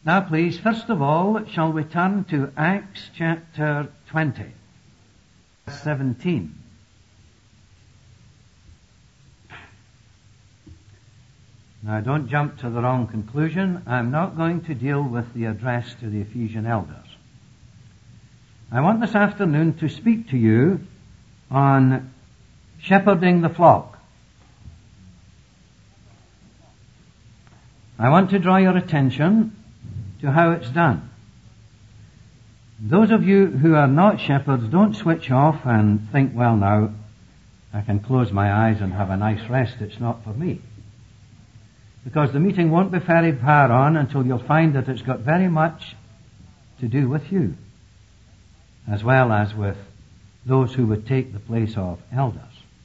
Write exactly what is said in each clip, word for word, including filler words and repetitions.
Now please, first of all, shall we turn to Acts chapter twenty, verse seventeen. Now don't jump to the wrong conclusion. I'm not going to deal with the address to the Ephesian elders. I want this afternoon to speak to you on shepherding the flock. I want to draw your attention to how it's done. Those of you who are not shepherds, don't switch off and think, well now, I can close my eyes and have a nice rest. It's not for me. Because the meeting won't be very far on until you'll find that it's got very much to do with you, as well as with those who would take the place of elders.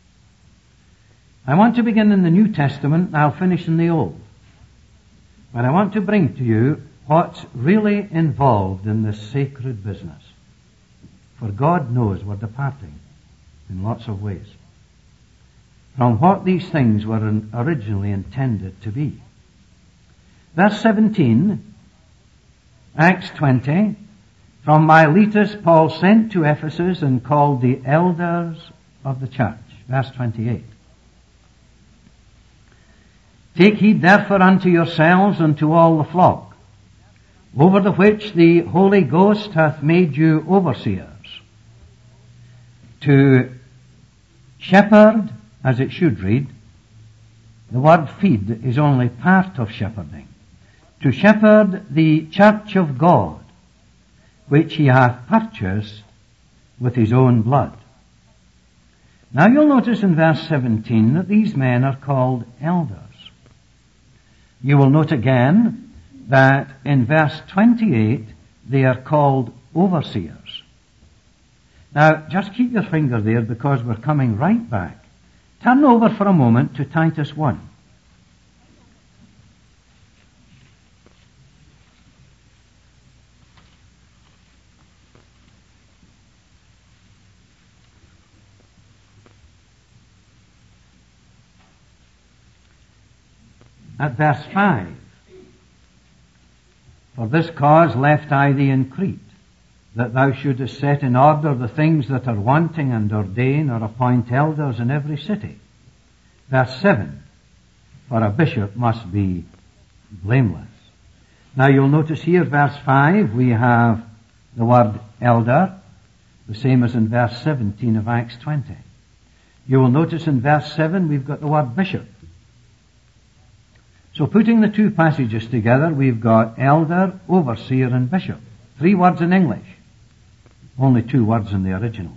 I want to begin in the New Testament, and I'll finish in the Old. But I want to bring to you what's really involved in this sacred business. For God knows we're departing in lots of ways from what these things were originally intended to be. Verse seventeen, Acts twenty, from Miletus Paul sent to Ephesus and called the elders of the church. Verse twenty-eight. Take heed therefore unto yourselves and to all the flock, over the which the Holy Ghost hath made you overseers, to shepherd, as it should read. The word feed is only part of shepherding. To shepherd the church of God, which he hath purchased with his own blood. Now you'll notice in verse seventeen that these men are called elders. You will note again that in verse twenty-eight they are called overseers. Now just keep your finger there because we're coming right back. Turn over for a moment to Titus one. At verse five, for this cause left I thee in Crete, that thou shouldest set in order the things that are wanting, and ordain or appoint elders in every city. Verse seven, for a bishop must be blameless. Now you'll notice here, verse five, we have the word elder, the same as in verse seventeen of Acts twenty. You will notice in verse seven we've got the word bishop. So putting the two passages together, we've got elder, overseer, and bishop. Three words in English. Only two words in the original.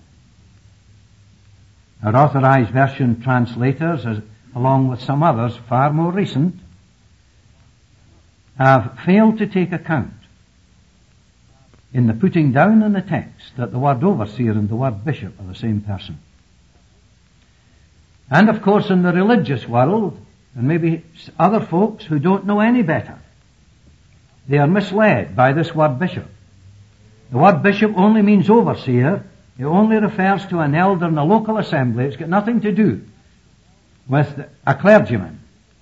Our Authorized Version translators, as, along with some others far more recent, have failed to take account in the putting down in the text that the word overseer and the word bishop are the same person. And of course in the religious world, and maybe other folks who don't know any better, they are misled by this word bishop. The word bishop only means overseer. It only refers to an elder in a local assembly. It's got nothing to do with a clergyman,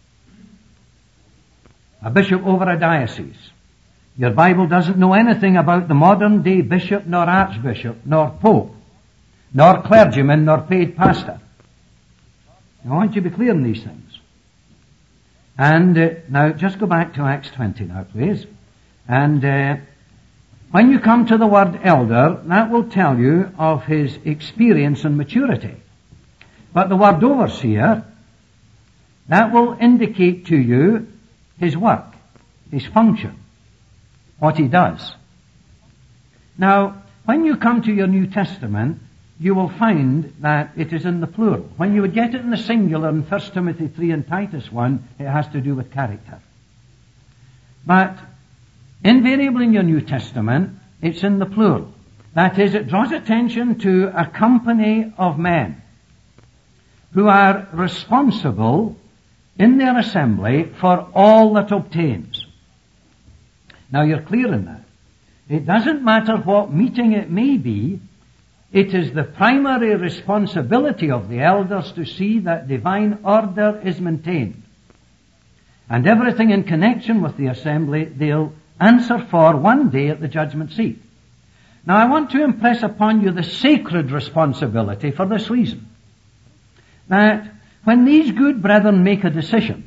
a bishop over a diocese. Your Bible doesn't know anything about the modern day bishop, nor archbishop, nor pope, nor clergyman, nor paid pastor. I want you to be clear on these things. And uh, now just go back to Acts twenty now, please. And uh, when you come to the word elder, that will tell you of his experience and maturity. But the word overseer, that will indicate to you his work, his function, what he does. Now, when you come to your New Testament, you will find that it is in the plural. When you would get it in the singular in First Timothy three and Titus one, it has to do with character. But invariably in your New Testament, it's in the plural. That is, it draws attention to a company of men who are responsible in their assembly for all that obtains. Now you're clear in that. It doesn't matter what meeting it may be. It is the primary responsibility of the elders to see that divine order is maintained. And everything in connection with the assembly they'll answer for one day at the judgment seat. Now I want to impress upon you the sacred responsibility for this reason. That when these good brethren make a decision,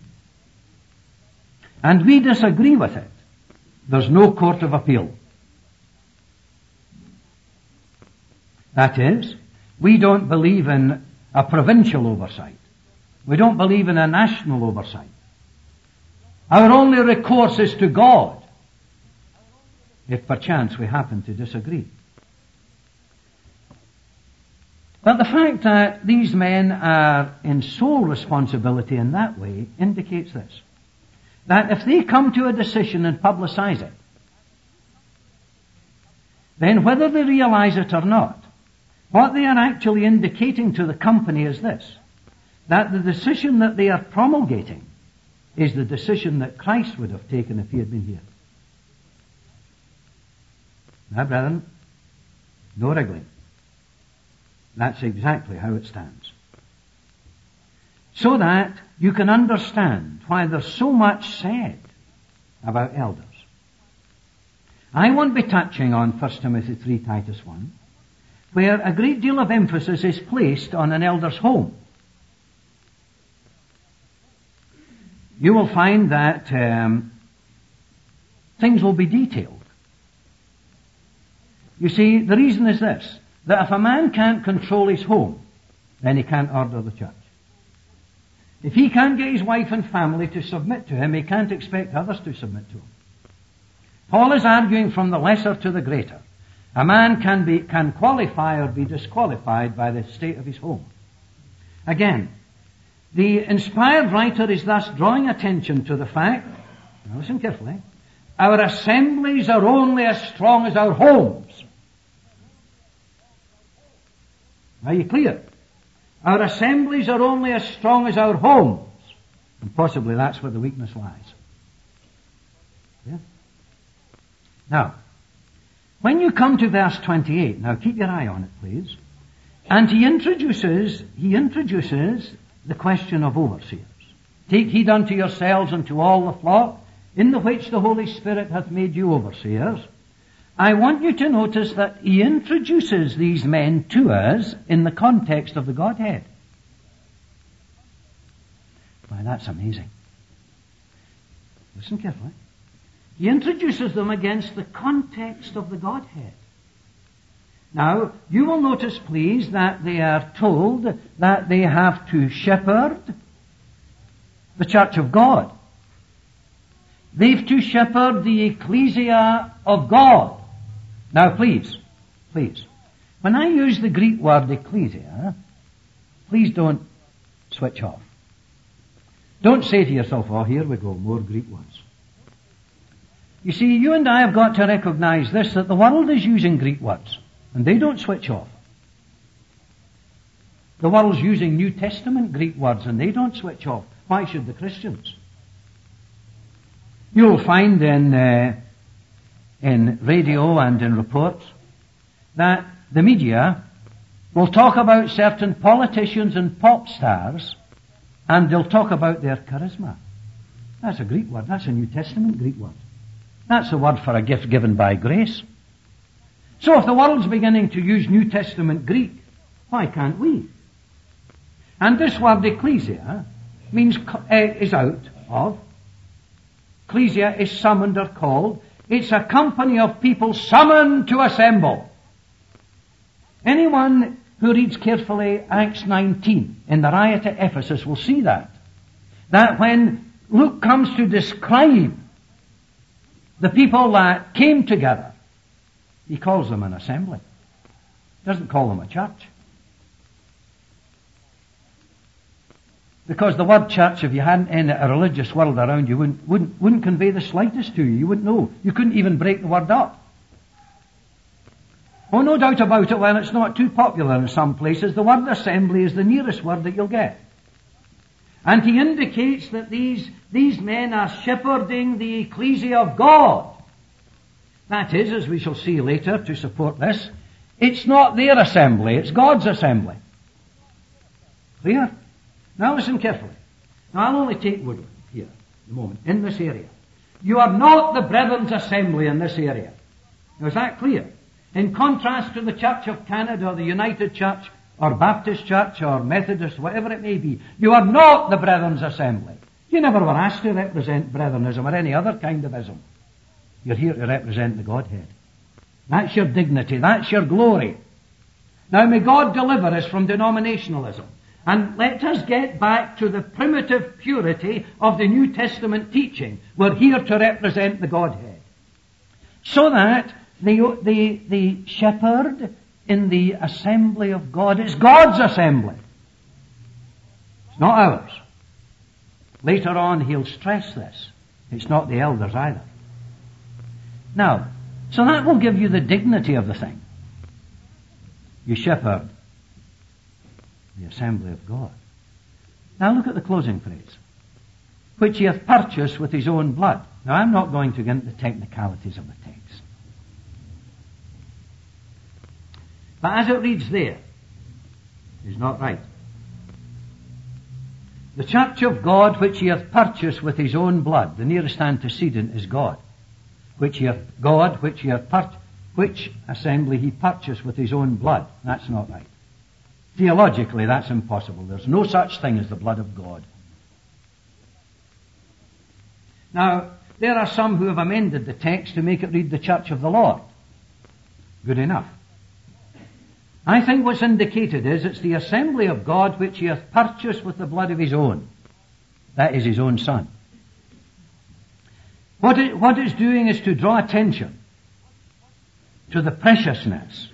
and we disagree with it, there's no court of appeal. That is, we don't believe in a provincial oversight. We don't believe in a national oversight. Our only recourse is to God, if perchance we happen to disagree. But the fact that these men are in sole responsibility in that way indicates this. That if they come to a decision and publicize it, then whether they realize it or not, what they are actually indicating to the company is this, that the decision that they are promulgating is the decision that Christ would have taken if he had been here. Now, brethren, no wriggling. That's exactly how it stands. So that you can understand why there's so much said about elders. I won't be touching on First Timothy three, Titus one, where a great deal of emphasis is placed on an elder's home. You will find that um, things will be detailed. You see, the reason is this, that if a man can't control his home, then he can't order the church. If he can't get his wife and family to submit to him, he can't expect others to submit to him. Paul is arguing from the lesser to the greater. A man can be, can qualify or be disqualified by the state of his home. Again, the inspired writer is thus drawing attention to the fact, now listen carefully, our assemblies are only as strong as our homes. Are you clear? Our assemblies are only as strong as our homes. And possibly that's where the weakness lies. Yeah? Now, when you come to verse twenty-eight, now keep your eye on it, please. And he introduces, he introduces the question of overseers. Take heed unto yourselves and to all the flock, in the which the Holy Spirit hath made you overseers. I want you to notice that he introduces these men to us in the context of the Godhead. Why, that's amazing. Listen carefully. He introduces them against the context of the Godhead. Now, you will notice, please, that they are told that they have to shepherd the church of God. They've to shepherd the ecclesia of God. Now, please, please, when I use the Greek word ecclesia, please don't switch off. Don't say to yourself, oh, here we go, more Greek words. You see, you and I have got to recognize this, that the world is using Greek words, and they don't switch off. The world's using New Testament Greek words, and they don't switch off. Why should the Christians? You'll find in uh, in radio and in reports that the media will talk about certain politicians and pop stars, and they'll talk about their charisma. That's a Greek word. That's a New Testament Greek word. That's the word for a gift given by grace. So if the world's beginning to use New Testament Greek, why can't we? And this word ecclesia means uh, is out of. Ecclesia is summoned or called. It's a company of people summoned to assemble. Anyone who reads carefully Acts nineteen in the riot at Ephesus will see that. That when Luke comes to describe the people that came together, he calls them an assembly. He doesn't call them a church. Because the word church, if you hadn't in a religious world around you, wouldn't, wouldn't, wouldn't convey the slightest to you. You wouldn't know. You couldn't even break the word up. Oh, no doubt about it, while it's not too popular in some places, the word assembly is the nearest word that you'll get. And he indicates that these, these men are shepherding the ecclesia of God. That is, as we shall see later to support this, it's not their assembly, it's God's assembly. Clear? Now listen carefully. Now I'll only take Woodland here, at the moment, in this area. You are not the Brethren's Assembly in this area. Now, is that clear? In contrast to the Church of Canada or the United Church or Baptist Church or Methodist, whatever it may be, you are not the Brethren's Assembly. You never were asked to represent Brethrenism or any other kind of ism. You're here to represent the Godhead. That's your dignity. That's your glory. Now may God deliver us from denominationalism. And let us get back to the primitive purity of the New Testament teaching. We're here to represent the Godhead. So that the, the, the shepherd in the assembly of God is God's assembly. It's not ours. Later on he'll stress this. It's not the elders either. Now, so that will give you the dignity of the thing. You shepherd the assembly of God. Now look at the closing phrase. Which he hath purchased with his own blood. Now I'm not going to get into the technicalities of the text. But as it reads there, is not right. The church of God which he hath purchased with his own blood. The nearest antecedent is God. Which he hath, God which he hath purchased, which assembly he purchased with his own blood. That's not right. Theologically, that's impossible. There's no such thing as the blood of God. Now, there are some who have amended the text to make it read the church of the Lord. Good enough. I think what's indicated is it's the assembly of God which he hath purchased with the blood of his own. That is his own Son. What, it, what it's doing is to draw attention to the preciousness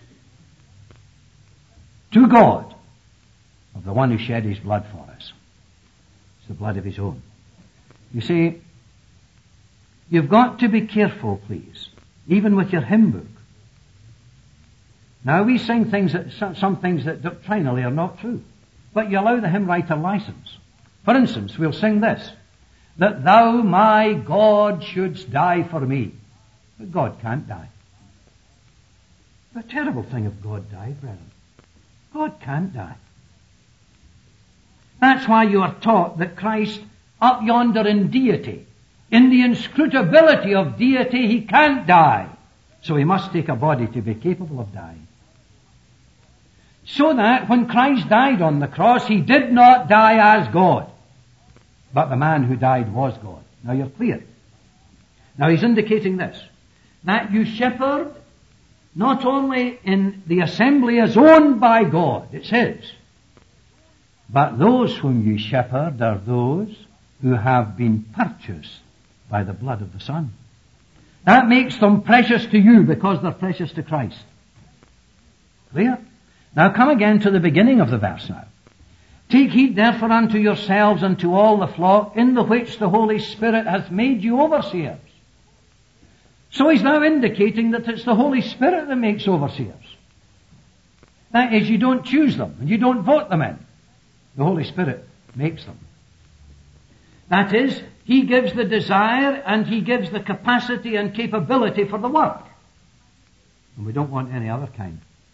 to God of the one who shed his blood for us. It's the blood of his own. You see, you've got to be careful, please, even with your hymn book. Now we sing things that, some things that doctrinally are not true, but you allow the hymn writer license. For instance, we'll sing this, that thou, my God, shouldst die for me. But God can't die. It's a terrible thing if God died, brethren. God can't die. That's why you are taught that Christ, up yonder in deity, in the inscrutability of deity, he can't die. So he must take a body to be capable of dying. So that when Christ died on the cross, he did not die as God. But the man who died was God. Now you're clear. Now he's indicating this, that you shepherd not only in the assembly as owned by God, it's his, but those whom you shepherd are those who have been purchased by the blood of the Son. That makes them precious to you because they're precious to Christ. Clear? Now come again to the beginning of the verse now. Take heed therefore unto yourselves and to all the flock in the which the Holy Spirit hath made you overseers. So he's now indicating that it's the Holy Spirit that makes overseers. That is, you don't choose them and you don't vote them in. The Holy Spirit makes them. That is, he gives the desire and he gives the capacity and capability for the work. And we don't want any other kind.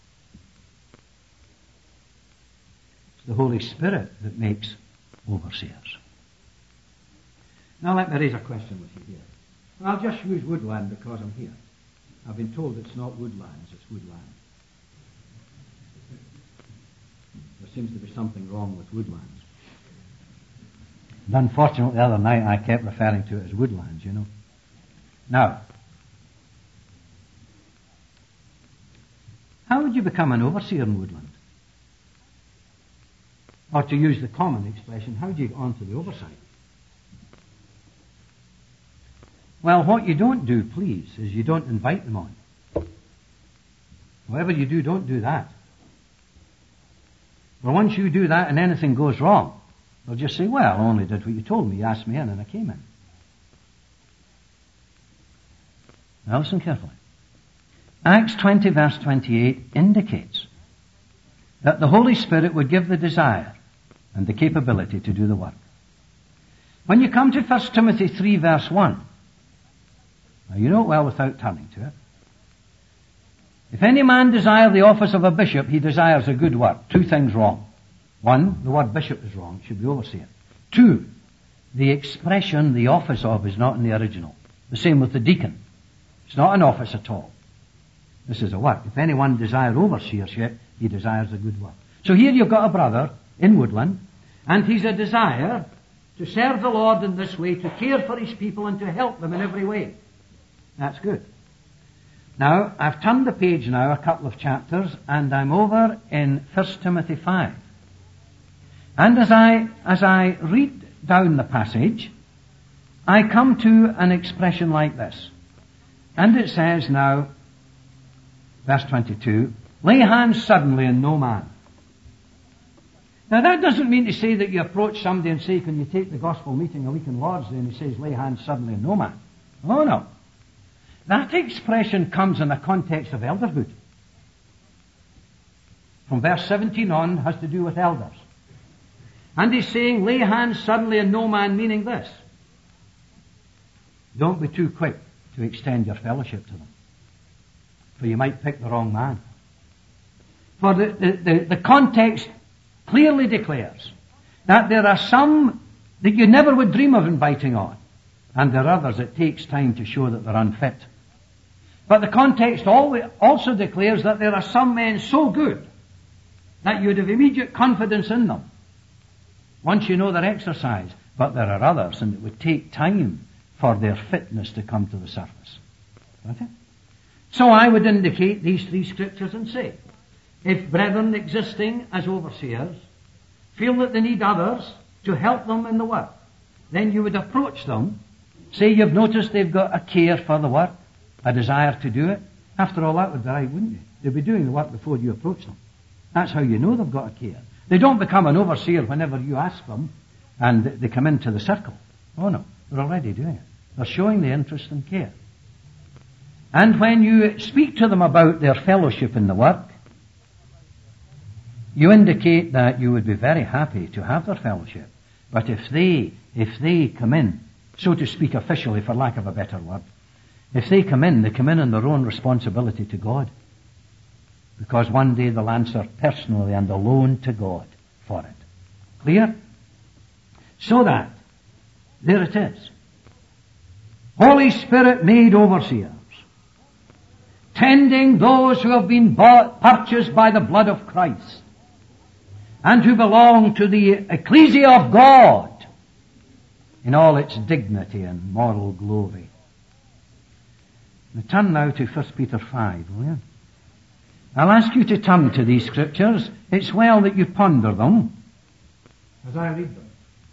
It's the Holy Spirit that makes overseers. Now let me raise a question with you here. I'll just use woodland because I'm here. I've been told it's not woodlands, it's woodland. There seems to be something wrong with woodlands. And unfortunately, the other night I kept referring to it as woodlands, you know. Now, how would you become an overseer in woodland? Or to use the common expression, how do you get on to the oversight? Well, what you don't do, please, is you don't invite them on. Whatever you do, don't do that. Well, once you do that and anything goes wrong, they'll just say, well, I only did what you told me. You asked me in and I came in. Now listen carefully. Acts twenty verse twenty-eight indicates that the Holy Spirit would give the desire and the capability to do the work. When you come to First Timothy three verse one, now you know it well without turning to it. If any man desire the office of a bishop, he desires a good work. Two things wrong. One, the word bishop is wrong. It should be overseer. Two, the expression, the office of, is not in the original. The same with the deacon. It's not an office at all. This is a work. If anyone desire overseership, he desires a good work. So here you've got a brother in Woodland, and he's a desire to serve the Lord in this way, to care for his people and to help them in every way. That's good. Now, I've turned the page now a couple of chapters, and I'm over in First Timothy five. And as I, as I read down the passage, I come to an expression like this. And it says now, verse twenty-two, lay hands suddenly on no man. Now that doesn't mean to say that you approach somebody and say, can you take the gospel meeting a week in Lord's Day, and he says, lay hands suddenly on no man. Oh no. That expression comes in the context of elderhood. From verse seventeen on has to do with elders. And he's saying, lay hands suddenly on no man, meaning this. Don't be too quick to extend your fellowship to them, for you might pick the wrong man. For the, the, the, the context clearly declares that there are some that you never would dream of inviting on, and there are others it takes time to show that they're unfit. But the context also declares that there are some men so good that you'd have immediate confidence in them once you know their exercise. But there are others, and it would take time for their fitness to come to the surface. Okay? So I would indicate these three scriptures and say, if brethren existing as overseers feel that they need others to help them in the work, then you would approach them. Say you've noticed they've got a care for the work, a desire to do it. After all, that would be right, wouldn't you? They'll be doing the work before you approach them. That's how you know they've got a care. They don't become an overseer whenever you ask them and they come into the circle. Oh no, they're already doing it. They're showing the interest and care. And when you speak to them about their fellowship in the work, you indicate that you would be very happy to have their fellowship. But if they, if they come in, so to speak officially, for lack of a better word, if they come in, they come in on their own responsibility to God. Because one day they'll answer personally and alone to God for it. Clear? So that, there it is. Holy Spirit made overseers, tending those who have been bought, purchased by the blood of Christ, and who belong to the ecclesia of God in all its dignity and moral glory. Now turn now to First Peter five, will you? I'll ask you to turn to these scriptures. It's well that you ponder them as I read them.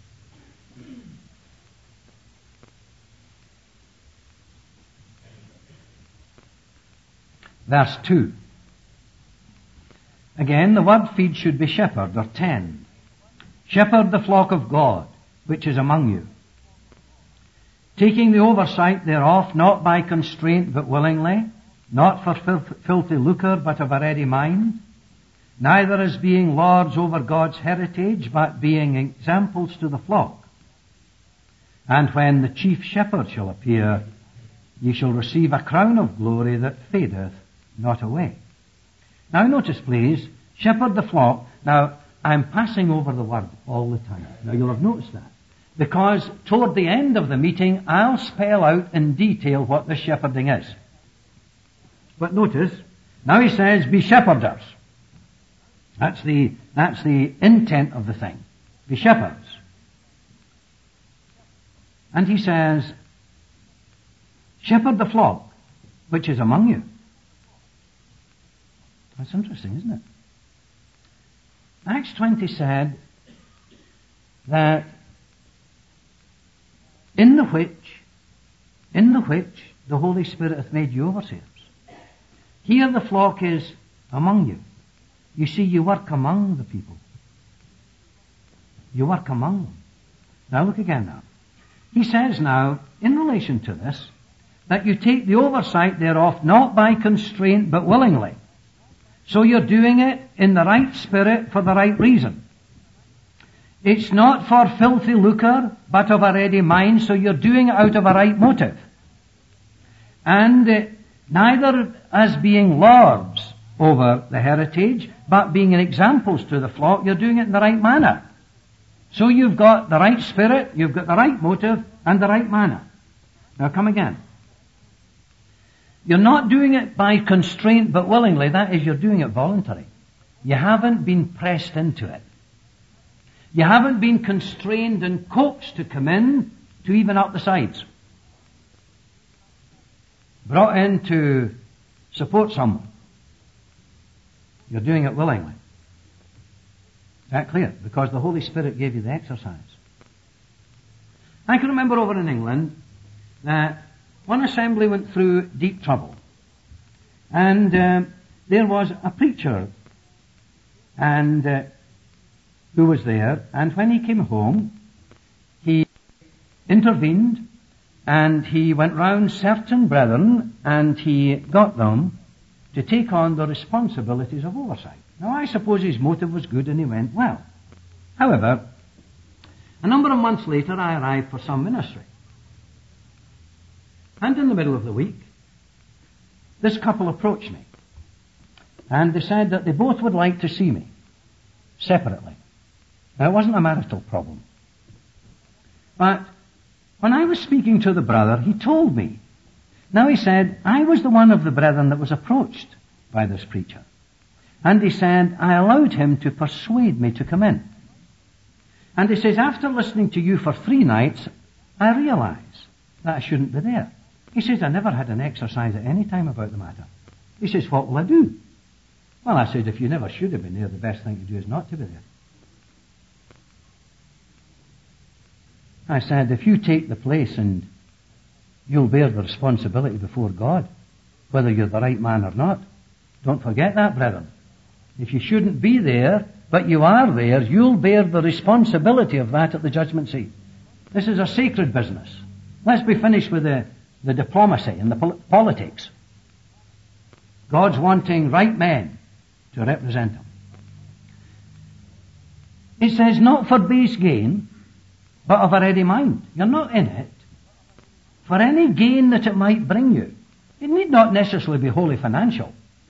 Verse two. Again, the word feed should be shepherd or tend. Shepherd the flock of God, which is among you, taking the oversight thereof, not by constraint but willingly, not for filth, filthy lucre but of a ready mind, neither as being lords over God's heritage, but being examples to the flock. And when the chief shepherd shall appear, ye shall receive a crown of glory that fadeth not away. Now notice please, shepherd the flock. Now, I'm passing over the word all the time. Now you'll have noticed that. Because toward the end of the meeting, I'll spell out in detail what the shepherding is. But notice, now he says, be shepherders. That's the, that's the intent of the thing. Be shepherds. And he says, shepherd the flock, which is among you. That's interesting, isn't it? Acts twenty said that in the which, in the which the Holy Spirit hath made you overseers. Here the flock is among you. You see, you work among the people. You work among them. Now look again now. He says now, in relation to this, that you take the oversight thereof not by constraint but willingly. So you're doing it in the right spirit for the right reason. It's not for filthy lucre, but of a ready mind, so you're doing it out of a right motive. And uh, neither as being lords over the heritage, but being examples to the flock, you're doing it in the right manner. So you've got the right spirit, you've got the right motive, and the right manner. Now come again. You're not doing it by constraint but willingly. That is, you're doing it voluntary. You haven't been pressed into it. You haven't been constrained and coaxed to come in to even up the sides. Brought in to support someone. You're doing it willingly. Is that clear? Because the Holy Spirit gave you the exercise. I can remember over in England that one assembly went through deep trouble. And uh, there was a preacher and uh, who was there, and when he came home, he intervened and he went round certain brethren and he got them to take on the responsibilities of oversight. Now I suppose his motive was good and he went well. However, a number of months later I arrived for some ministry. And in the middle of the week, this couple approached me. And they said that they both would like to see me separately. Now, it wasn't a marital problem. But when I was speaking to the brother, he told me. Now he said, I was the one of the brethren that was approached by this preacher. And he said, I allowed him to persuade me to come in. And he says, after listening to you for three nights, I realize that I shouldn't be there. He says, I never had an exercise at any time about the matter. He says, what will I do? Well, I said, if you never should have been there, the best thing to do is not to be there. I said, if you take the place and you'll bear the responsibility before God, whether you're the right man or not. Don't forget that, brethren. If you shouldn't be there, but you are there, you'll bear the responsibility of that at the judgment seat. This is a sacred business. Let's be finished with the, the diplomacy and the pol- politics. God's wanting right men to represent Him. It says, not for base gain, but of a ready mind. You're not in it for any gain that it might bring you. It need not necessarily be wholly financial.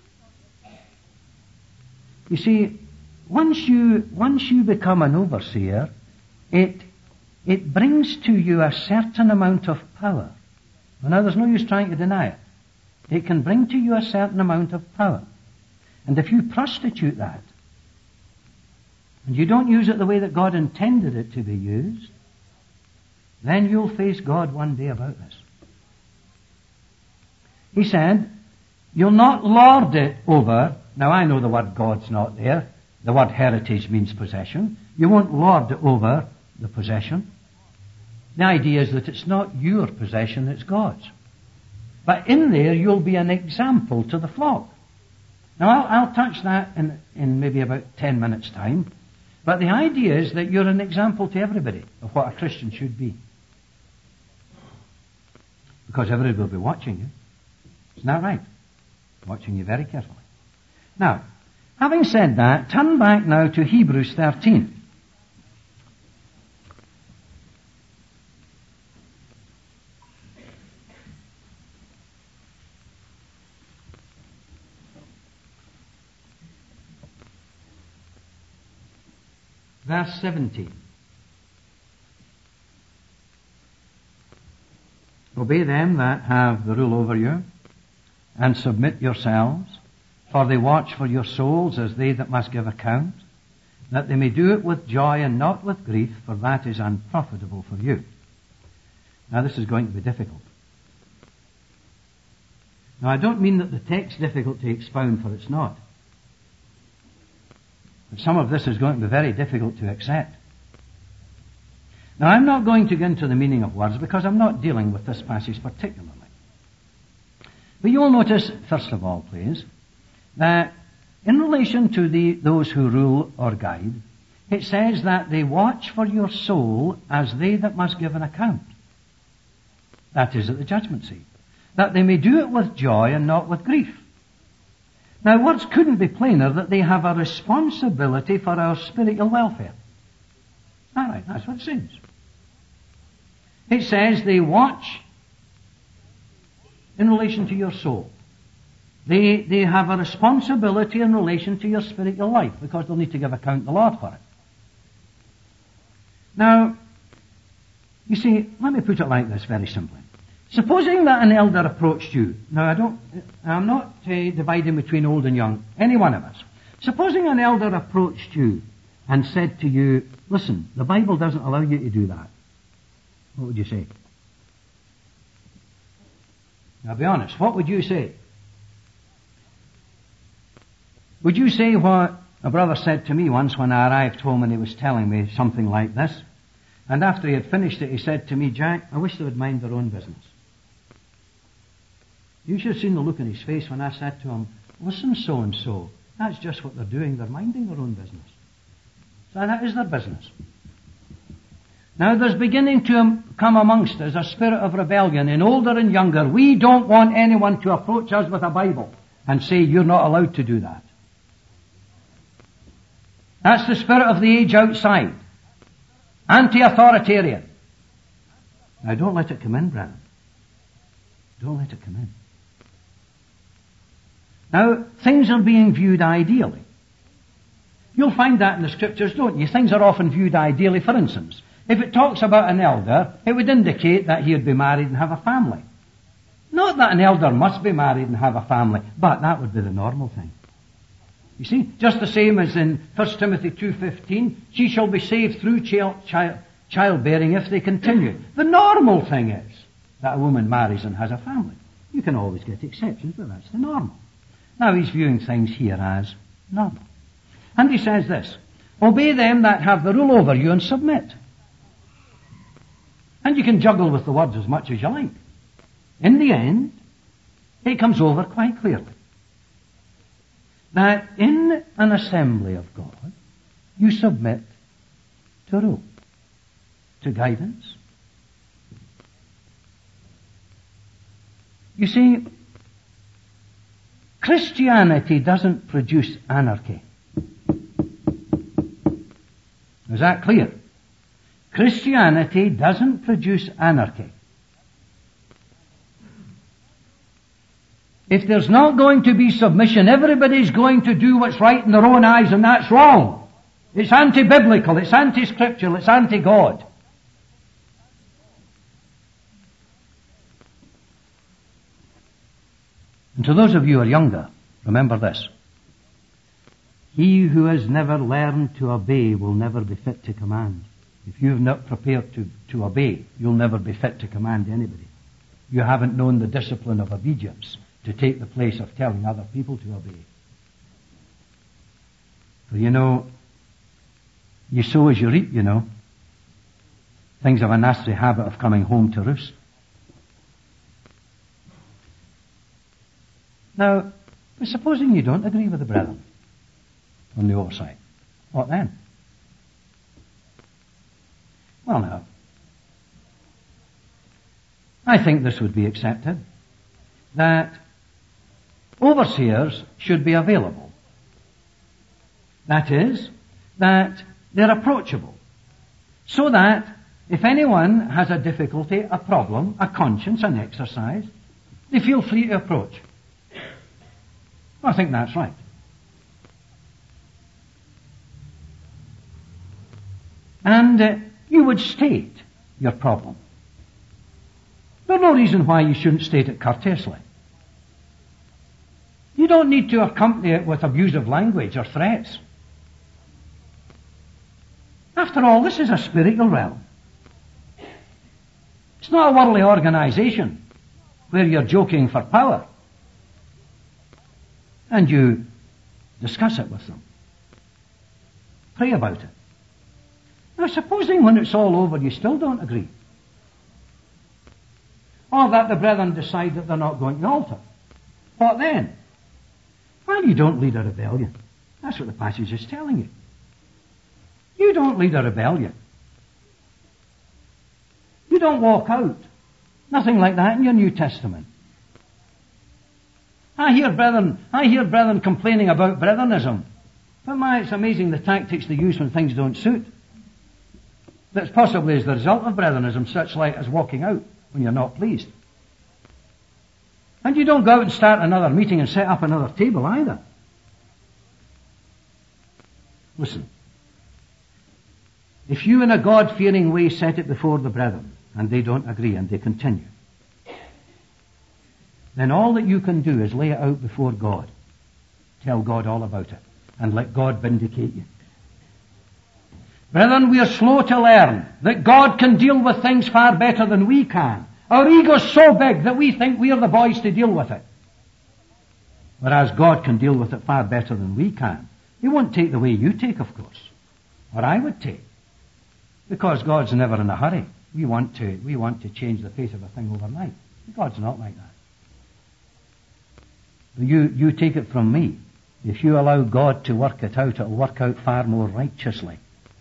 You see, once you once you become an overseer, it it brings to you a certain amount of power. Now, there's no use trying to deny it. It can bring to you a certain amount of power. And if you prostitute that, and you don't use it the way that God intended it to be used, then you'll face God one day about this. He said, you'll not lord it over. Now I know the word God's not there. The word heritage means possession. You won't lord it over the possession. The idea is that it's not your possession, it's God's. But in there you'll be an example to the flock. Now I'll, I'll touch that in, in maybe about ten minutes' time. But the idea is that you're an example to everybody of what a Christian should be. Because everybody will be watching you. Isn't that right? Watching you very carefully. Now, having said that, turn back now to Hebrews thirteen. Verse seventeen. Obey them that have the rule over you, and submit yourselves, for they watch for your souls as they that must give account, that they may do it with joy and not with grief, for that is unprofitable for you. Now this is going to be difficult. Now I don't mean that the text's difficult to expound, for it's not. But some of this is going to be very difficult to accept. Now I'm not going to get into the meaning of words because I'm not dealing with this passage particularly. But you'll notice, first of all, please, that in relation to the, those who rule or guide, it says that they watch for your soul as they that must give an account. That is at the judgment seat. That they may do it with joy and not with grief. Now words couldn't be plainer that they have a responsibility for our spiritual welfare. All right, that's what it says. It says they watch in relation to your soul. They, they have a responsibility in relation to your spiritual life because they'll need to give account to the Lord for it. Now, you see, let me put it like this very simply. Supposing that an elder approached you. Now, I don't, I'm not uh, dividing between old and young, any one of us. Supposing an elder approached you and said to you, listen, the Bible doesn't allow you to do that. What would you say? Now, be honest. What would you say? Would you say what a brother said to me once when I arrived home and he was telling me something like this? And after he had finished it, he said to me, Jack, I wish they would mind their own business. You should have seen the look in his face when I said to him, listen, so-and-so, that's just what they're doing. They're minding their own business. So that is their business. Now there's beginning to come amongst us a spirit of rebellion in older and younger. We don't want anyone to approach us with a Bible and say, you're not allowed to do that. That's the spirit of the age outside. Anti-authoritarian. Now don't let it come in, Brennan. Don't let it come in. Now, things are being viewed ideally. You'll find that in the Scriptures, don't you? Things are often viewed ideally. For instance, if it talks about an elder, it would indicate that he would be married and have a family. Not that an elder must be married and have a family, but that would be the normal thing. You see, just the same as in First Timothy two fifteen, she shall be saved through child, child, childbearing if they continue. The normal thing is that a woman marries and has a family. You can always get exceptions, but that's the normal. Now he's viewing things here as normal. And he says this, obey them that have the rule over you and submit. And you can juggle with the words as much as you like. In the end, it comes over quite clearly that in an assembly of God, you submit to rule, to guidance. You see, Christianity doesn't produce anarchy. Is that clear? Christianity doesn't produce anarchy. If there's not going to be submission, everybody's going to do what's right in their own eyes, and that's wrong. It's anti-biblical, it's anti-scriptural, it's anti-God. And to those of you who are younger, remember this. He who has never learned to obey will never be fit to command. If you've not prepared to, to obey, you'll never be fit to command anybody. You haven't known the discipline of obedience to take the place of telling other people to obey. For you know, you sow as you reap, you know. Things have a nasty habit of coming home to roost. Now, but supposing you don't agree with the brethren on the oversight, what then? Well now, I think this would be accepted, that overseers should be available. That is, that they're approachable, so that if anyone has a difficulty, a problem, a conscience, an exercise, they feel free to approach. I think that's right. And uh, you would state your problem. There's no reason why you shouldn't state it courteously. You don't need to accompany it with abusive language or threats. After all, this is a spiritual realm. It's not a worldly organization where you're joking for power. And you discuss it with them. Pray about it. Now, supposing when it's all over you still don't agree, or that the brethren decide that they're not going to the altar, what then? Well, you don't lead a rebellion. That's what the passage is telling you. You don't lead a rebellion. You don't walk out. Nothing like that in your New Testament. I hear brethren, I hear brethren complaining about bretherism. But my, it's amazing the tactics they use when things don't suit. That's possibly as the result of bretherism, such like as walking out when you're not pleased. And you don't go out and start another meeting and set up another table either. Listen. If you in a God-fearing way set it before the brethren, and they don't agree and they continue, then all that you can do is lay it out before God. Tell God all about it, and let God vindicate you. Brethren, we are slow to learn that God can deal with things far better than we can. Our ego's so big that we think we are the boys to deal with it. Whereas God can deal with it far better than we can. He won't take the way you take, of course, or I would take. Because God's never in a hurry. We want to, we want to change the face of a thing overnight. God's not like that. You, you take it from me. If you allow God to work it out, it'll work out far more righteously.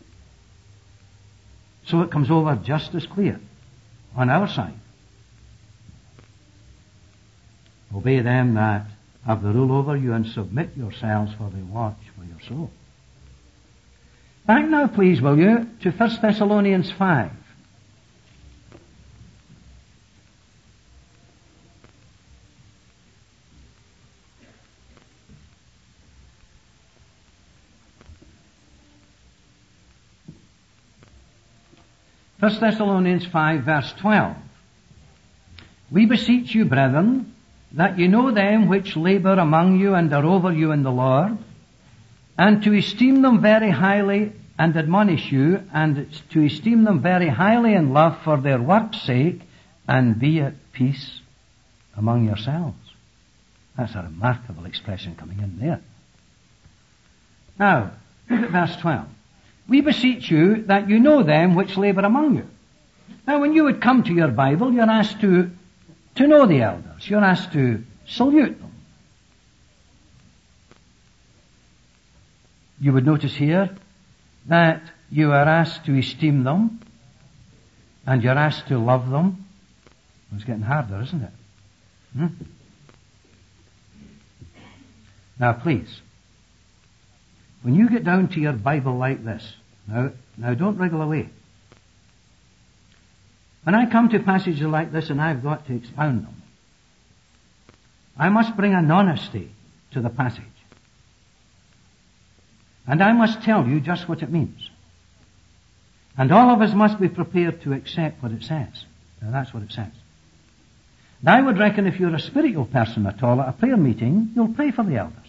So it comes over just as clear on our side. Obey them that have the rule over you and submit yourselves, for they watch for your soul. Back now, please, will you, to First Thessalonians five. First Thessalonians five, verse twelve. We beseech you, brethren, that you know them which labour among you and are over you in the Lord, and to esteem them very highly and admonish you, and to esteem them very highly in love for their work's sake, and be at peace among yourselves. That's a remarkable expression coming in there. Now, look at verse twelve. We beseech you that you know them which labour among you. Now, when you would come to your Bible, you're asked to, to know the elders. You're asked to salute them. You would notice here that you are asked to esteem them, and you're asked to love them. It's getting harder, isn't it? Hmm? Now, please, when you get down to your Bible like this, now, now don't wriggle away. When I come to passages like this and I've got to expound them, I must bring an honesty to the passage. And I must tell you just what it means. And all of us must be prepared to accept what it says. Now that's what it says. Now I would reckon if you're a spiritual person at all, at a prayer meeting, you'll pray for the elders.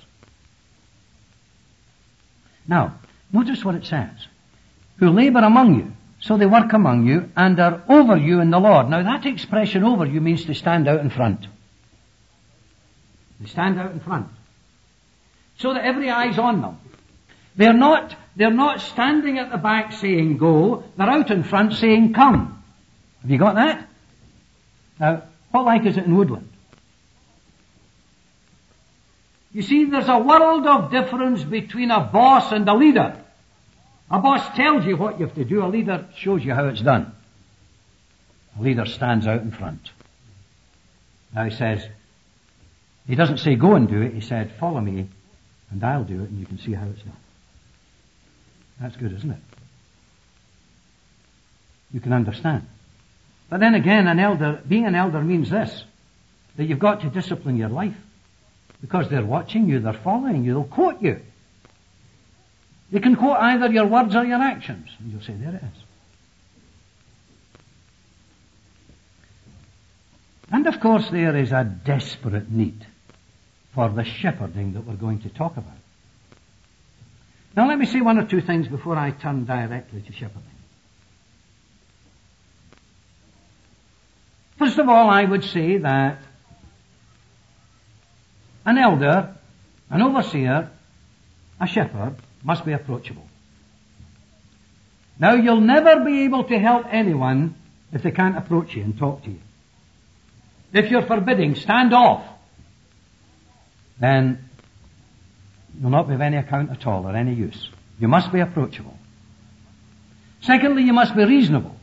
Now, notice what it says. Who labour among you, so they work among you, and are over you in the Lord. Now that expression over you means to stand out in front. They stand out in front. So that every eye's on them. They're not, they're not standing at the back saying go, they're out in front saying come. Have you got that? Now, what like is it in Woodland? You see, there's a world of difference between a boss and a leader. A boss tells you what you have to do, a leader shows you how it's done. A leader stands out in front. Now he says, he doesn't say go and do it, he said follow me and I'll do it and you can see how it's done. That's good, isn't it? You can understand. But then again, an elder, being an elder means this, that you've got to discipline your life. Because they're watching you, they're following you, they'll quote you. They can quote either your words or your actions. And you'll say, there it is. And of course there is a desperate need for the shepherding that we're going to talk about. Now let me say one or two things before I turn directly to shepherding. First of all, I would say that an elder, an overseer, a shepherd must be approachable. Now you'll never be able to help anyone if they can't approach you and talk to you. If you're forbidding, stand off, then you'll not be of any account at all or any use. You must be approachable. Secondly, you must be reasonable.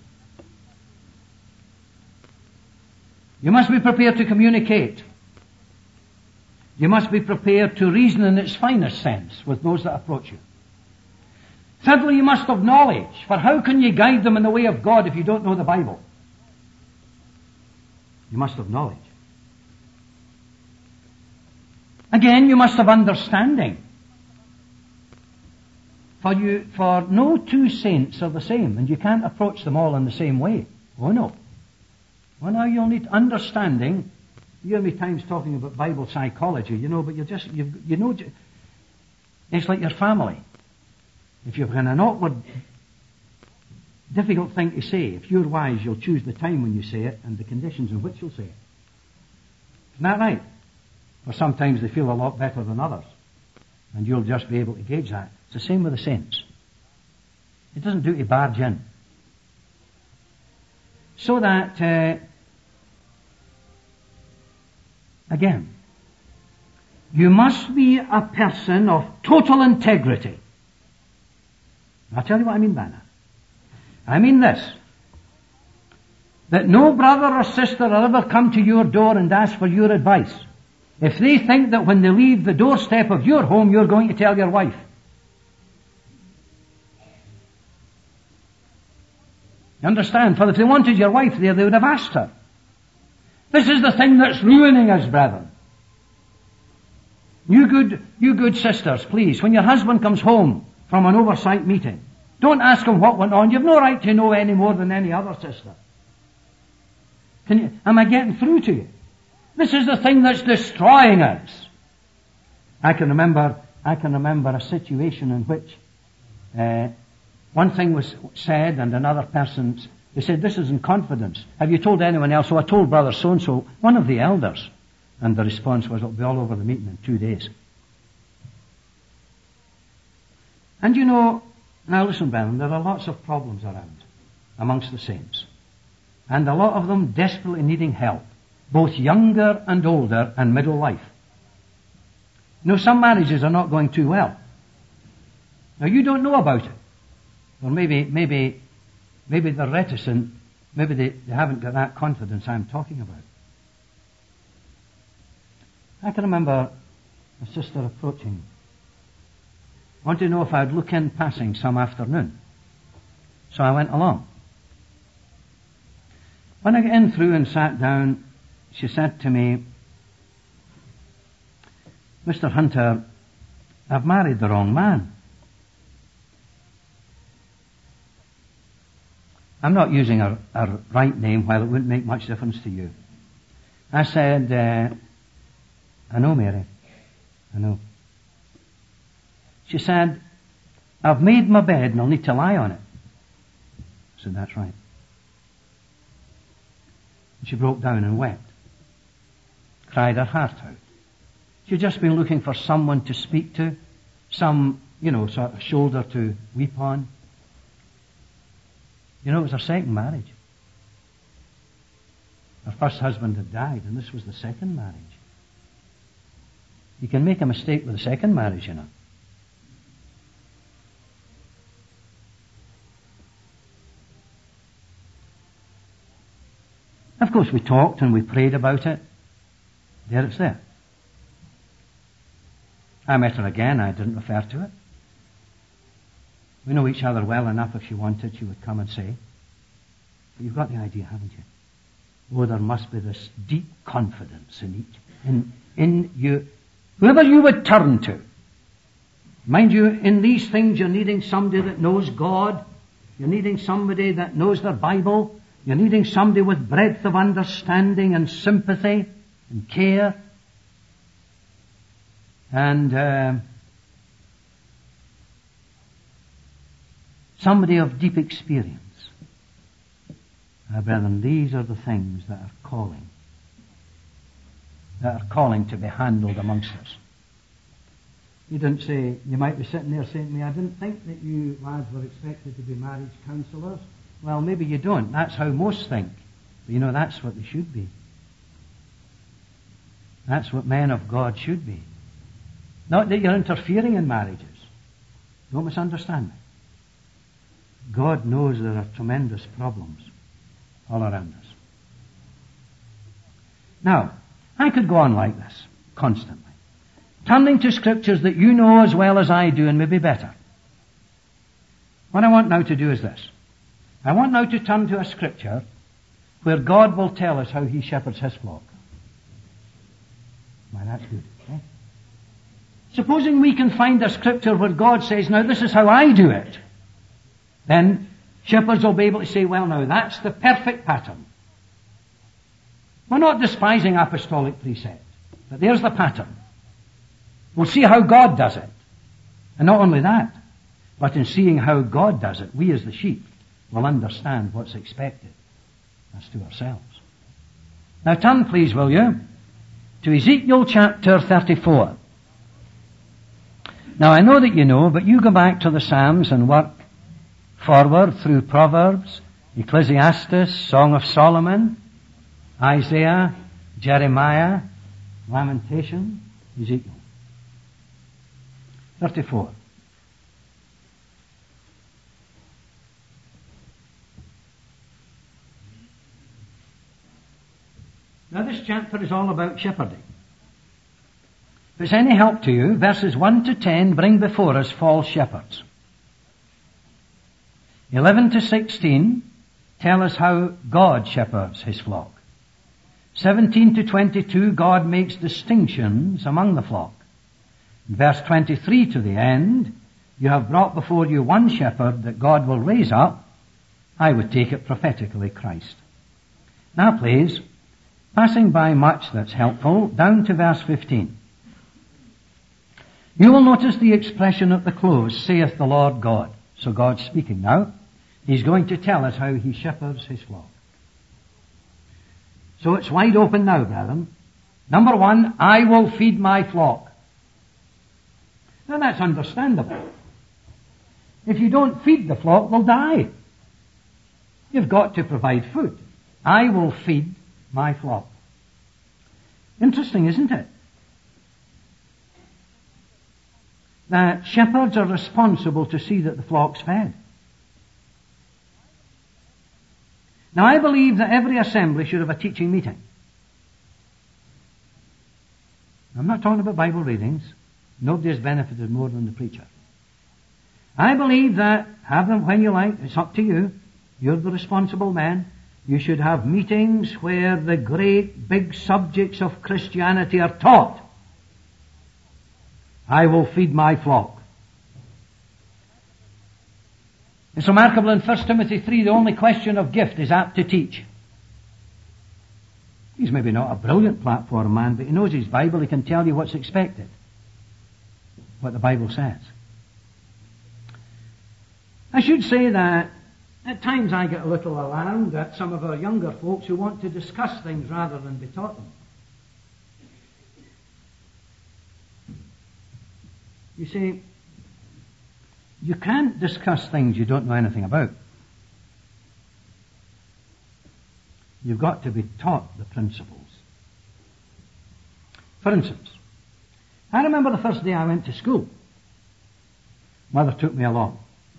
You must be prepared to communicate. You must be prepared to reason in its finest sense with those that approach you. Thirdly, you must have knowledge, for how can you guide them in the way of God if you don't know the Bible? You must have knowledge. Again, you must have understanding. For you, for no two saints are the same, and you can't approach them all in the same way. Oh no. Well, now you'll need understanding You hear me times talking about Bible psychology, you know, but you're just, you you know, it's like your family. If you've got an awkward, difficult thing to say, if you're wise, you'll choose the time when you say it and the conditions in which you'll say it. Isn't that right? Or sometimes they feel a lot better than others. And you'll just be able to gauge that. It's the same with the saints. It doesn't do to barge in. So that, uh, again, you must be a person of total integrity. I'll tell you what I mean by that. I mean this, that no brother or sister will ever come to your door and ask for your advice if they think that when they leave the doorstep of your home you're going to tell your wife. You understand? For if they wanted your wife there, they would have asked her. This is the thing that's ruining us, brethren. You good, you good sisters, please, when your husband comes home from an oversight meeting, don't ask him what went on. You've no right to know any more than any other sister. Can you, am I getting through to you? This is the thing that's destroying us. I can remember, I can remember a situation in which uh, one thing was said and another person's, they said, this is in confidence. Have you told anyone else? So I told brother so-and-so, one of the elders. And the response was, it'll be all over the meeting in two days. And you know, now listen, brethren, there are lots of problems around amongst the saints. And a lot of them desperately needing help, both younger and older and middle life. You know, some marriages are not going too well. Now you don't know about it. Or maybe, maybe, maybe they're reticent, maybe they, they haven't got that confidence I'm talking about. I can remember a sister approaching. Wanted to know if I'd look in passing some afternoon. So I went along. When I got in through and sat down, she said to me, Mister Hunter, I've married the wrong man. I'm not using her, her right name, while it wouldn't make much difference to you. I said, uh, I know, Mary. I know. She said, I've made my bed and I'll need to lie on it. I said, that's right. And she broke down and wept. Cried her heart out. She'd just been looking for someone to speak to, some, you know, sort of shoulder to weep on. You know, it was her second marriage. Her first husband had died, and this was the second marriage. You can make a mistake with the second marriage, you know. Of course, we talked and we prayed about it. There it's there. I met her again. I didn't refer to it. We know each other well enough. If she wanted, she would come and say. But you've got the idea, haven't you? Oh, there must be this deep confidence in each, in, in you, whoever you would turn to. Mind you, in these things you're needing somebody that knows God. You're needing somebody that knows their Bible. You're needing somebody with breadth of understanding and sympathy and care. And uh, somebody of deep experience. Now, brethren, these are the things that are calling. That are calling to be handled amongst us. You didn't say, you might be sitting there saying to me, I didn't think that you lads were expected to be marriage counsellors. Well, maybe you don't. That's how most think. But you know, that's what they should be. That's what men of God should be. Not that you're interfering in marriages. Don't misunderstand me. God knows there are tremendous problems all around us. Now, I could go on like this, constantly. Turning to scriptures that you know as well as I do, and maybe better. What I want now to do is this. I want now to turn to a scripture where God will tell us how He shepherds His flock. Why, that's good. Eh? Supposing we can find a scripture where God says, now this is how I do it, then shepherds will be able to say, well now, that's the perfect pattern. We're not despising apostolic precept, but there's the pattern. We'll see how God does it. And not only that, but in seeing how God does it, we as the sheep will understand what's expected as to ourselves. Now turn, please, will you, to Ezekiel chapter thirty-four. Now I know that you know, but you go back to the Psalms and work forward through Proverbs, Ecclesiastes, Song of Solomon, Isaiah, Jeremiah, Lamentation, Ezekiel. thirty-four. Now this chapter is all about shepherding. If it's any help to you, verses one to ten bring before us false shepherds. eleven to sixteen tell us how God shepherds his flock. seventeen to twenty-two, God makes distinctions among the flock. In verse twenty-three to the end, you have brought before you one shepherd that God will raise up. I would take it prophetically, Christ. Now please, passing by much that's helpful, down to verse fifteen. You will notice the expression at the close, saith the Lord God. So God's speaking now. He's going to tell us how he shepherds his flock. So it's wide open now, brethren. Number one, I will feed my flock. Now that's understandable. If you don't feed the flock, they'll die. You've got to provide food. I will feed my flock. Interesting, isn't it? That shepherds are responsible to see that the flock's fed. Now I believe that every assembly should have a teaching meeting. I'm not talking about Bible readings. Nobody has benefited more than the preacher. I believe that, have them when you like, it's up to you. You're the responsible man. You should have meetings where the great big subjects of Christianity are taught. I will feed my flock. It's remarkable in First Timothy three, the only question of gift is apt to teach. He's maybe not a brilliant platform man, but he knows his Bible. He can tell you what's expected, what the Bible says. I should say that at times I get a little alarmed at some of our younger folks who want to discuss things rather than be taught them. You see, you can't discuss things you don't know anything about. You've got to be taught the principles. For instance, I remember the first day I went to school. Mother took me along.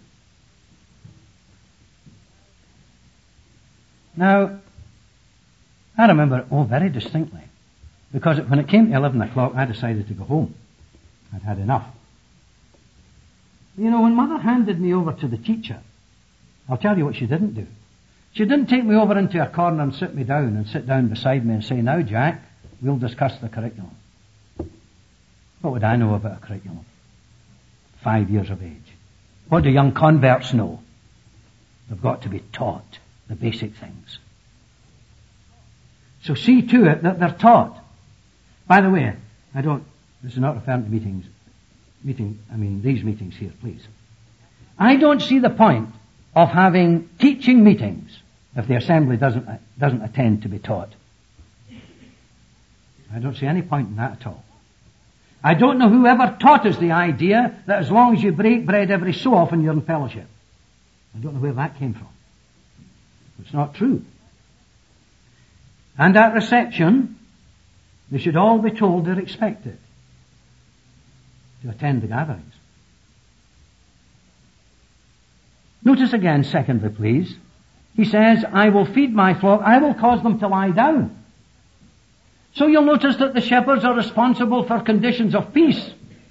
Now, I remember it all very distinctly, because when it came to eleven o'clock, I decided to go home. I'd had enough. You know, when Mother handed me over to the teacher, I'll tell you what she didn't do. She didn't take me over into a corner and sit me down and sit down beside me and say, now, Jack, we'll discuss the curriculum. What would I know about a curriculum? Five years of age. What do young converts know? They've got to be taught the basic things. So see to it that they're taught. By the way, I don't, this is not referring to meetings, meeting, I mean these meetings here, please. I don't see the point of having teaching meetings if the assembly doesn't, doesn't attend to be taught. I don't see any point in that at all. I don't know who ever taught us the idea that as long as you break bread every so often you're in fellowship. I don't know where that came from. It's not true. And at reception, they should all be told they're expected to attend the gatherings. Notice again, secondly, please. He says, I will feed my flock, I will cause them to lie down. So you'll notice that the shepherds are responsible for conditions of peace.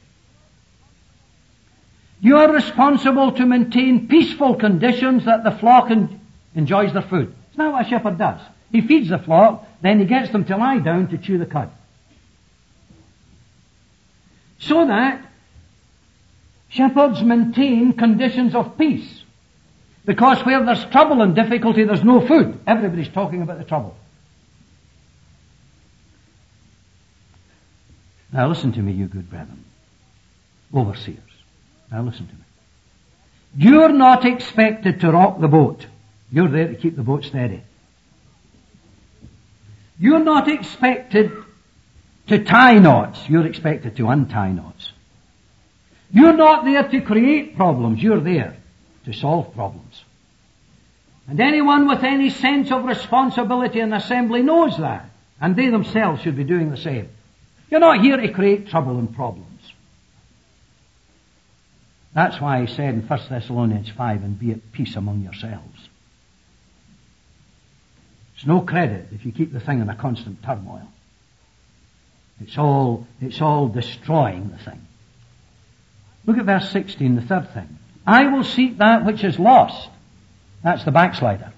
You are responsible to maintain peaceful conditions that the flock en- enjoys their food. It's not what a shepherd does. He feeds the flock, then he gets them to lie down to chew the cud. So that shepherds maintain conditions of peace. Because where there's trouble and difficulty, there's no food. Everybody's talking about the trouble. Now listen to me, you good brethren. Overseers. Now listen to me. You're not expected to rock the boat. You're there to keep the boat steady. You're not expected to tie knots. You're expected to untie knots. You're not there to create problems. You're there to solve problems. And anyone with any sense of responsibility in the assembly knows that. And they themselves should be doing the same. You're not here to create trouble and problems. That's why he said in First Thessalonians five, and be at peace among yourselves. It's no credit if you keep the thing in a constant turmoil. It's all, it's all destroying the thing. Look at verse sixteen, the third thing. I will seek that which is lost. That's the backslider.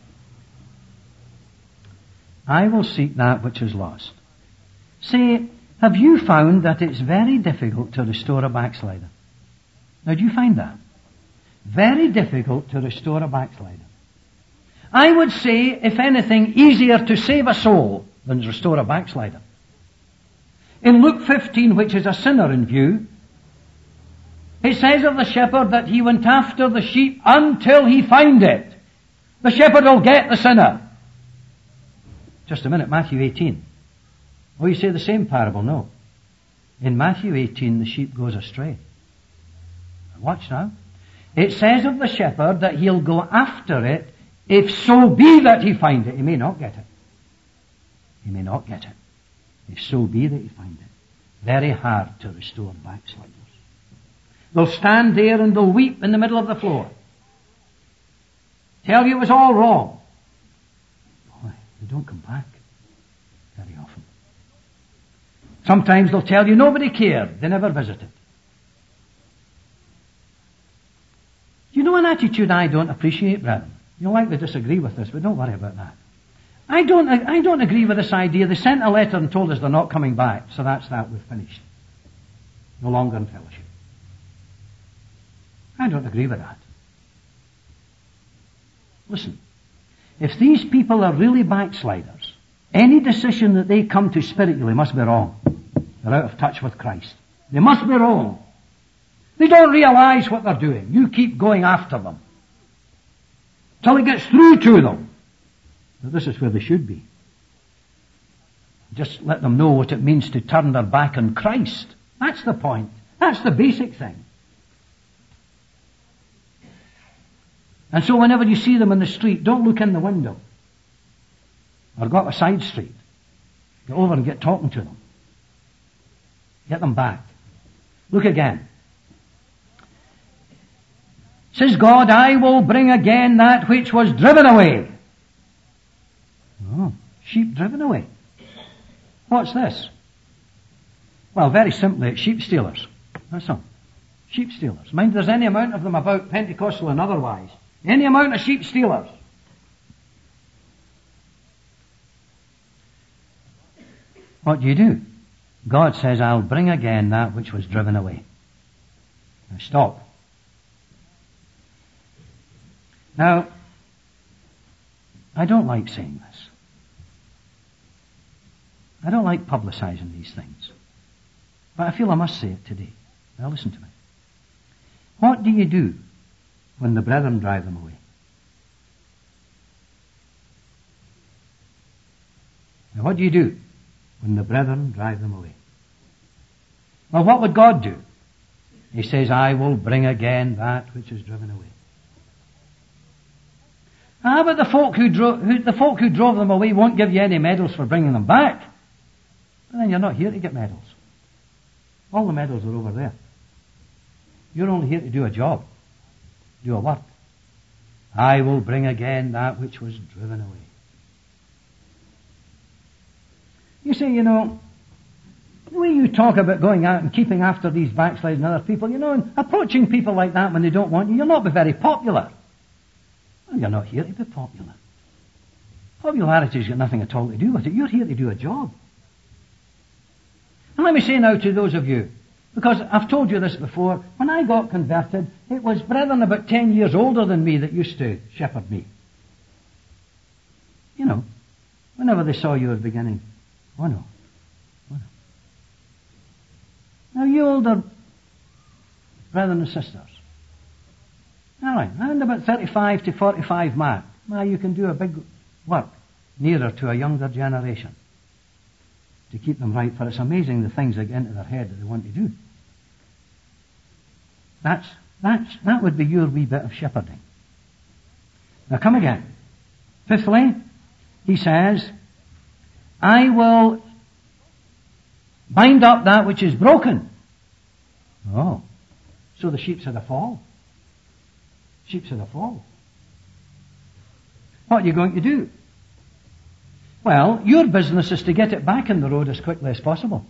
I will seek that which is lost. Say, have you found that it's very difficult to restore a backslider? Now, do you find that? Very difficult to restore a backslider. I would say, if anything, easier to save a soul than to restore a backslider. In Luke fifteen, which is a sinner in view, it says of the shepherd that he went after the sheep until he found it. The shepherd will get the sinner. Just a minute, Matthew eighteen. Oh, you say the same parable? No. In Matthew eighteen, the sheep goes astray. Watch now. It says of the shepherd that he'll go after it, if so be that he find it. He may not get it. He may not get it. If so be that he find it. Very hard to restore backsliders. They'll stand there and they'll weep in the middle of the floor. Tell you it was all wrong. Boy, they don't come back very often. Sometimes they'll tell you nobody cared. They never visited. You know an attitude I don't appreciate, brethren? You'll likely disagree with this, but don't worry about that. I don't, I don't agree with this idea. They sent a letter and told us they're not coming back, so that's that, we're finished. No longer in fellowship. I don't agree with that. Listen, if these people are really backsliders, any decision that they come to spiritually must be wrong. They're out of touch with Christ. They must be wrong. They don't realize what they're doing. You keep going after them till it gets through to them that this is where they should be. Just let them know what it means to turn their back on Christ. That's the point. That's the basic thing. And so whenever you see them in the street, don't look in the window. Or go up a side street. Get over and get talking to them. Get them back. Look again. Says God, I will bring again that which was driven away. Oh, sheep driven away. What's this? Well, very simply, it's sheep stealers. That's all. Sheep stealers. Mind, there's any amount of them about, Pentecostal and otherwise. Any amount of sheep stealers. What do you do? God says, I'll bring again that which was driven away. Now stop. Now, I don't like saying this. I don't like publicizing these things. But I feel I must say it today. Now listen to me. What do you do when the brethren drive them away? Now what do you do when the brethren drive them away? Well, what would God do? He says, I will bring again that which is driven away. Ah, but the folk who drove, who, the folk who drove them away won't give you any medals for bringing them back. But then you're not here to get medals. All the medals are over there. You're only here to do a job. Do a work. I will bring again that which was driven away. You say, you know, the way you talk about going out and keeping after these backsliding other people, you know, and approaching people like that when they don't want you, you'll not be very popular. Well, you're not here to be popular. Popularity's got nothing at all to do with it. You're here to do a job. And let me say now to those of you, because I've told you this before, when I got converted, it was brethren about ten years older than me that used to shepherd me. You know, whenever they saw you at the beginning, oh no, oh no. you older brothers and sisters, all right, around about thirty-five to forty-five mark, well, you can do a big work nearer to a younger generation to keep them right, for it's amazing the things that get into their head that they want to do. That's, that's, that would be your wee bit of shepherding. Now come again. Fifthly, he says, I will bind up that which is broken. Oh, so the sheep's at a fall. Sheep's at a fall. What are you going to do? Well, your business is to get it back in the road as quickly as possible.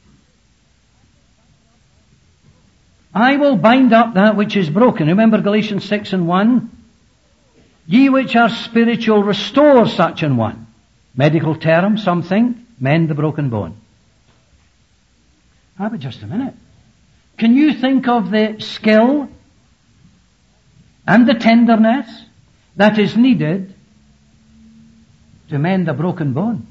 I will bind up that which is broken. Remember Galatians six and one? Ye which are spiritual, restore such an one. Medical term, some think, mend the broken bone. Ah, but just a minute. Can you think of the skill and the tenderness that is needed to mend a broken bone?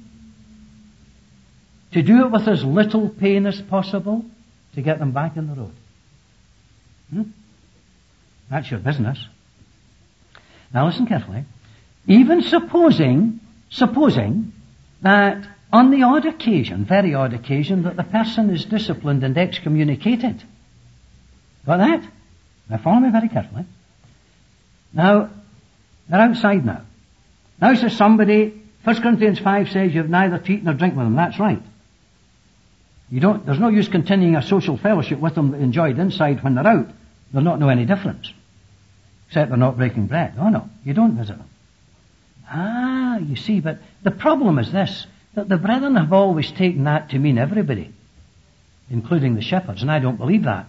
To do it with as little pain as possible to get them back in the road. Hmm? That's your business. Now listen carefully. Even supposing, supposing that on the odd occasion, very odd occasion, that the person is disciplined and excommunicated. Got that? Now follow me very carefully. Now, they're outside now. Now says somebody, First Corinthians five says you have neither to eat nor drink with them. That's right. You don't, there's no use continuing a social fellowship with them that enjoyed inside when they're out. They'll not know any difference. Except they're not breaking bread. Oh no, you don't visit them. Ah, you see, but the problem is this, that the brethren have always taken that to mean everybody, including the shepherds, and I don't believe that.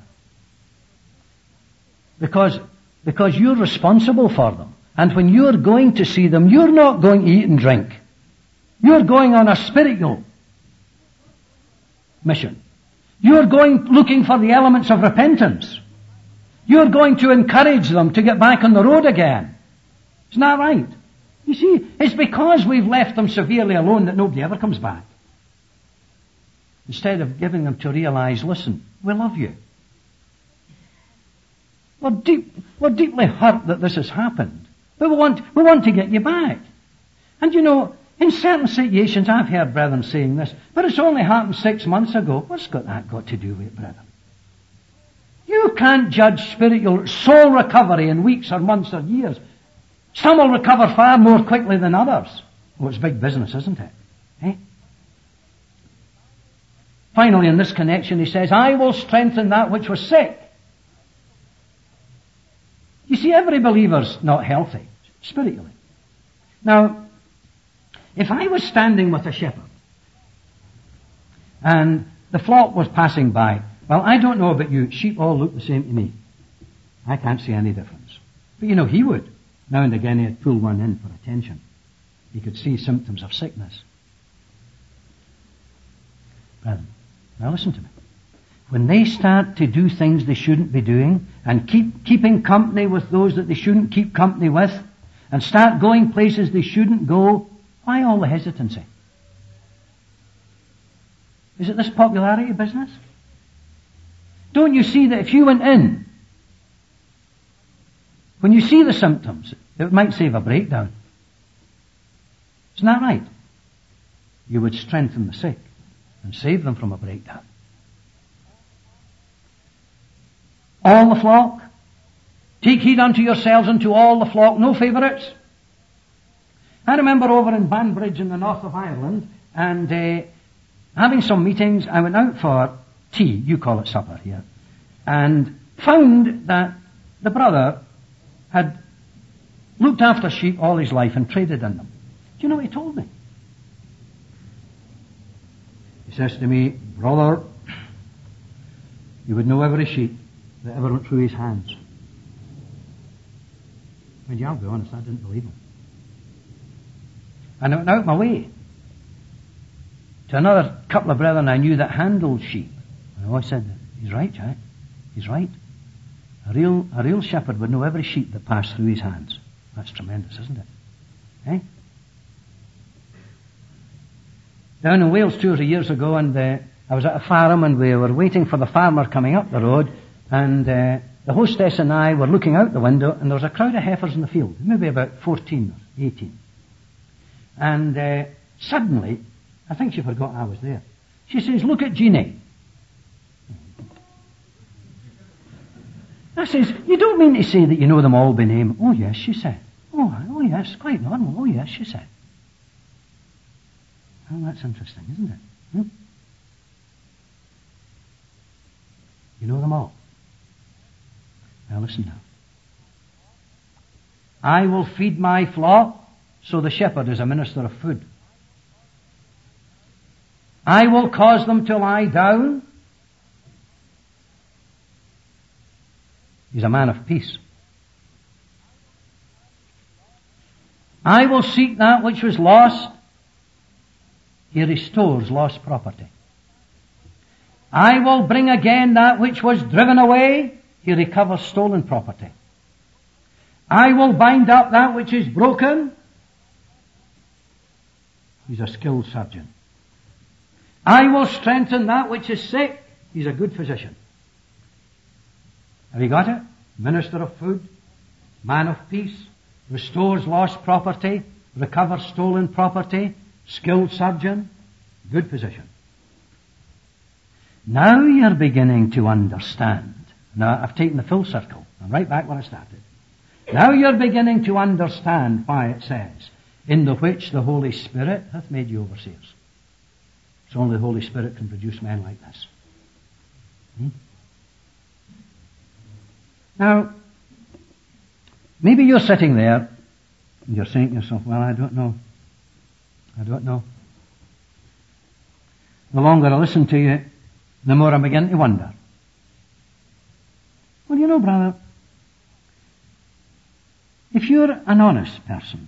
Because, because you're responsible for them. And when you're going to see them, you're not going to eat and drink. You're going on a spiritual mission. You're going looking for the elements of repentance. You're going to encourage them to get back on the road again. Isn't that right? You see, it's because we've left them severely alone that nobody ever comes back. Instead of giving them to realize, listen, we love you. We're, deep, we're deeply hurt that this has happened. But we want, we want to get you back. And you know, in certain situations, I've heard brethren saying this, but it's only happened six months ago. What's got that got to do with it, brethren? You can't judge spiritual soul recovery in weeks or months or years. Some will recover far more quickly than others. Well, it's big business, isn't it? Eh? Finally, in this connection, he says, I will strengthen that which was sick. You see, every believer's not healthy, spiritually. Now, if I was standing with a shepherd, and the flock was passing by, well, I don't know about you, sheep all look the same to me. I can't see any difference. But you know, he would. Now and again he'd pull one in for attention. He could see symptoms of sickness. Brethren, now listen to me. When they start to do things they shouldn't be doing, and keep keeping company with those that they shouldn't keep company with, and start going places they shouldn't go, why all the hesitancy? Is it this popularity business? Don't you see that if you went in, when you see the symptoms, it might save a breakdown? Isn't that right? You would strengthen the sick and save them from a breakdown. All the flock, take heed unto yourselves and to all the flock, no favourites. I remember over in Banbridge in the north of Ireland, and uh, having some meetings, I went out for tea, you call it supper here, and found that the brother had looked after sheep all his life and traded in them. Do you know what he told me? He says to me, brother, you would know every sheep that ever went through his hands. Well, yeah, I'll be honest, I didn't believe him. And I went out my way to another couple of brethren I knew that handled sheep. And I said, he's right, Jack. He's right. A real, a real shepherd would know every sheep that passed through his hands. That's tremendous, isn't it? Eh? Down in Wales two or three years ago, and uh, I was at a farm and we were waiting for the farmer coming up the road, and uh, the hostess and I were looking out the window, and there was a crowd of heifers in the field, maybe about fourteen or eighteen. And uh, suddenly, I think she forgot I was there. She says, "Look at Jeannie." I says, "You don't mean to say that you know them all by name?" "Oh yes," she said. "Oh, oh yes, quite normal. Oh yes," she said. Well, that's interesting, isn't it? Hmm? You know them all. Now listen now. "I will feed my flock," so the shepherd is a minister of food. "I will cause them to lie down." He's a man of peace. "I will seek that which was lost." He restores lost property. "I will bring again that which was driven away." He recovers stolen property. "I will bind up that which is broken." He's a skilled surgeon. "I will strengthen that which is sick." He's a good physician. Have you got it? Minister of food, man of peace, restores lost property, recovers stolen property, skilled surgeon, good physician. Now you're beginning to understand. Now I've taken the full circle. I'm right back where I started. Now you're beginning to understand why it says, "In the which the Holy Spirit hath made you overseers." It's only the Holy Spirit can produce men like this. Hmm? Now, maybe you're sitting there and you're saying to yourself, "Well, I don't know. I don't know." The longer I listen to you, the more I begin to wonder. Well, you know, brother, if you're an honest person,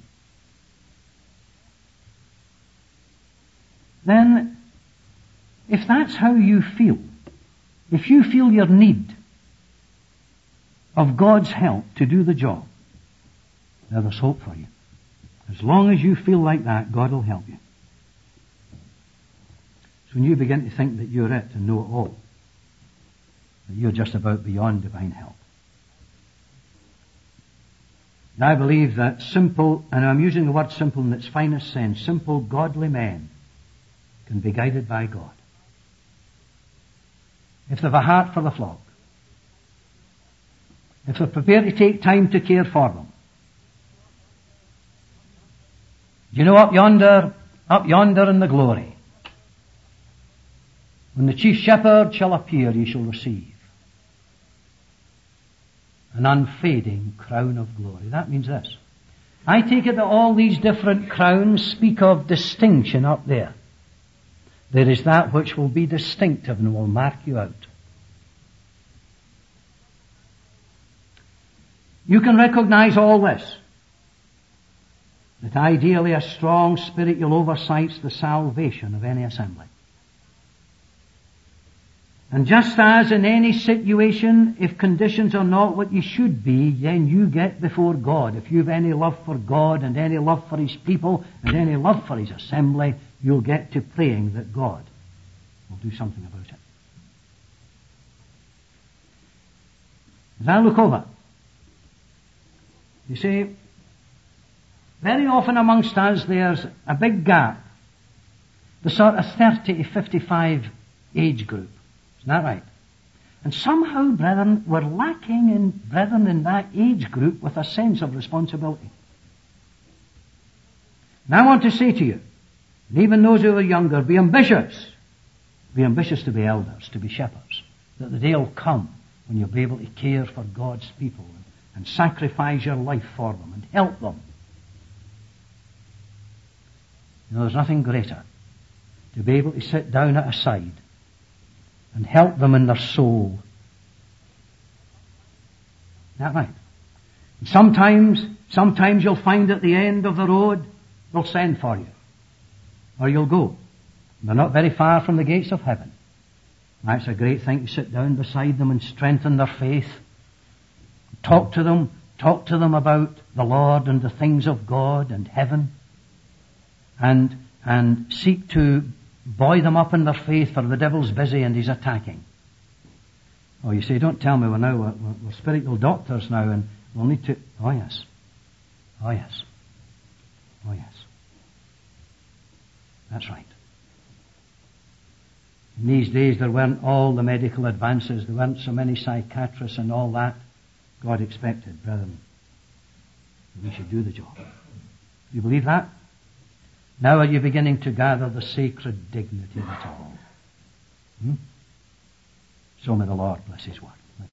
then if that's how you feel, if you feel your need of God's help to do the job, then there's hope for you. As long as you feel like that, God will help you. So when you begin to think that you're it and know it all, that you're just about beyond divine help. And I believe that simple, and I'm using the word simple in its finest sense, simple godly men can be guided by God. If they've a heart for the flock, if they're prepared to take time to care for them. You know, up yonder, up yonder in the glory, when the chief shepherd shall appear, ye shall receive an unfading crown of glory. That means this. I take it that all these different crowns speak of distinction up there. There is that which will be distinctive and will mark you out. You can recognize all this. That ideally a strong spiritual oversight's the salvation of any assembly. And just as in any situation, if conditions are not what you should be, then you get before God. If you've any love for God and any love for His people and any love for His assembly, you'll get to praying that God will do something about it. As I look over, you see, very often amongst us there's a big gap, the sort of thirty to fifty-five age group. Isn't that right? And somehow, brethren, we're lacking in brethren in that age group with a sense of responsibility. And I want to say to you, and even those who are younger, be ambitious. Be ambitious to be elders, to be shepherds. That the day will come when you'll be able to care for God's people and, and sacrifice your life for them and help them. You know, there's nothing greater to be able to sit down at a side and help them in their soul. Is that right? And sometimes, sometimes you'll find at the end of the road, they'll send for you. Or you'll go. They're not very far from the gates of heaven. That's a great thing to sit down beside them and strengthen their faith. Talk to them, talk to them about the Lord and the things of God and heaven. And, and seek to Buoy them up in their faith, for the devil's busy and he's attacking. Oh, you say, don't tell me we're now, we're, we're spiritual doctors now and we'll need to... Oh, yes. Oh, yes. Oh, yes. That's right. In these days there weren't all the medical advances, there weren't so many psychiatrists and all that. God expected, brethren, that we should do the job. You believe that? Now are you beginning to gather the sacred dignity of it all? Hmm? So may the Lord bless His word.